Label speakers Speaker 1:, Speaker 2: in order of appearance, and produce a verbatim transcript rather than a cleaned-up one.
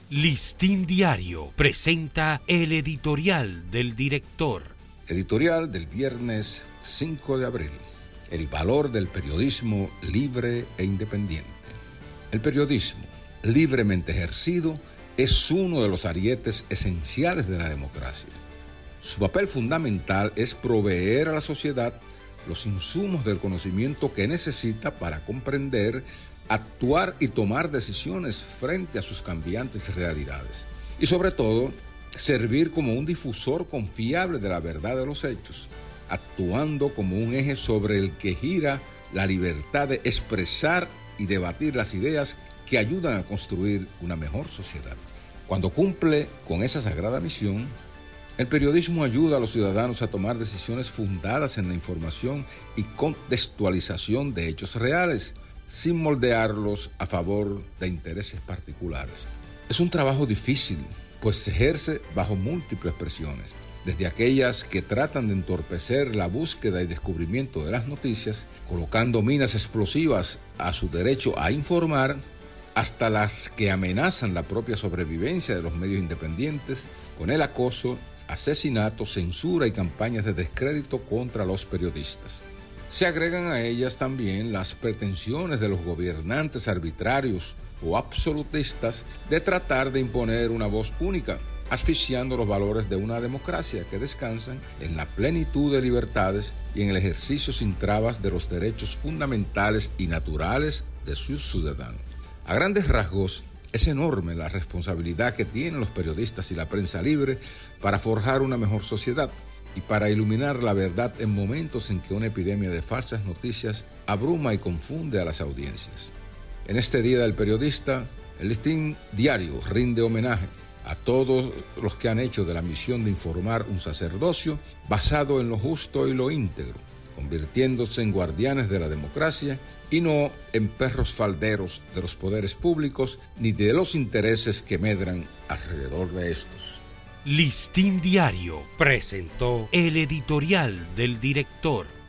Speaker 1: Listín Diario presenta el editorial del director.
Speaker 2: Editorial del viernes cinco de abril. El valor del periodismo libre e independiente. El periodismo libremente ejercido es uno de los arietes esenciales de la democracia. Su papel fundamental es proveer a la sociedad los insumos del conocimiento que necesita para comprender, actuar y tomar decisiones frente a sus cambiantes realidades. Y sobre todo, servir como un difusor confiable de la verdad de los hechos, actuando como un eje sobre el que gira la libertad de expresar y debatir las ideas que ayudan a construir una mejor sociedad. Cuando cumple con esa sagrada misión, el periodismo ayuda a los ciudadanos a tomar decisiones fundadas en la información y contextualización de hechos reales, sin moldearlos a favor de intereses particulares. Es un trabajo difícil, pues se ejerce bajo múltiples presiones, desde aquellas que tratan de entorpecer la búsqueda y descubrimiento de las noticias, colocando minas explosivas a su derecho a informar, hasta las que amenazan la propia sobrevivencia de los medios independientes con el acoso, asesinato, censura y campañas de descrédito contra los periodistas. Se agregan a ellas también las pretensiones de los gobernantes arbitrarios o absolutistas de tratar de imponer una voz única, asfixiando los valores de una democracia que descansan en la plenitud de libertades y en el ejercicio sin trabas de los derechos fundamentales y naturales de sus ciudadanos. A grandes rasgos, es enorme la responsabilidad que tienen los periodistas y la prensa libre para forjar una mejor sociedad y para iluminar la verdad en momentos en que una epidemia de falsas noticias abruma y confunde a las audiencias. En este Día del Periodista, el Listín Diario rinde homenaje a todos los que han hecho de la misión de informar un sacerdocio basado en lo justo y lo íntegro, convirtiéndose en guardianes de la democracia y no en perros falderos de los poderes públicos ni de los intereses que medran alrededor de estos.
Speaker 1: Listín Diario presentó el editorial del director.